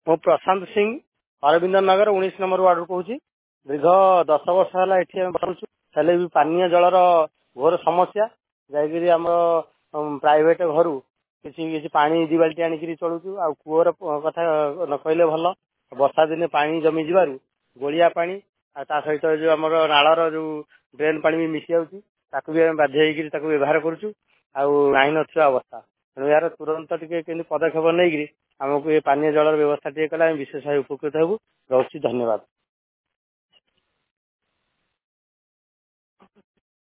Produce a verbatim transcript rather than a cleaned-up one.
ମୁଁ ପ୍ରଶାନ୍ତ ସିଂ ଅରବିନ୍ଦ ନଗର ଉଣେଇଶ ନମ୍ବର ୱାର୍ଡରୁ କହୁଛି। ଦୀର୍ଘ ଦଶ ବର୍ଷ ହେଲା ଏଠି ଆମେ ବସୁଛୁ, ହେଲେ ବି ପାନୀୟ ଜଳର ଘୋର ସମସ୍ୟା। ଯାଇକିରି ଆମର ପ୍ରାଇଭେଟ ଘରୁ କିଛି କିଛି ପାଣି ଦି ବାଲ୍ଟି ଆଣିକିରି ଚଳୁଛୁ। ଆଉ କୂଅର କଥା ନ କହିଲେ ଭଲ, ବର୍ଷା ଦିନେ ପାଣି ଜମି ଯିବାରୁ ଗୋଳିଆ ପାଣି ଆଉ ତା ସହିତ ଯୋଉ ଆମର ନାଳର ଯୋଉ ଡ୍ରେନ ପାଣି ବି ମିଶି ଯାଉଛି, ତାକୁ ବି ଆମେ ବାଧ୍ୟ ହେଇକିରି ତାକୁ ବ୍ୟବହାର କରୁଛୁ। ଆଉ ନାହିଁ ନଥିବା ଅବସ୍ଥା। ତେଣୁ ଏହାର ତୁରନ୍ତ ଟିକେ କେମିତି ପଦକ୍ଷେପ ନେଇକିରି ଆମକୁ ଏ ପାନୀୟ ଜଳର ବ୍ୟବସ୍ଥା ଟିକେ କଲେ ଆମେ ବିଶେଷ ଭାବେ ଉପକୃତ ହେବୁ। ରହୁଛି, ଧନ୍ୟବାଦ।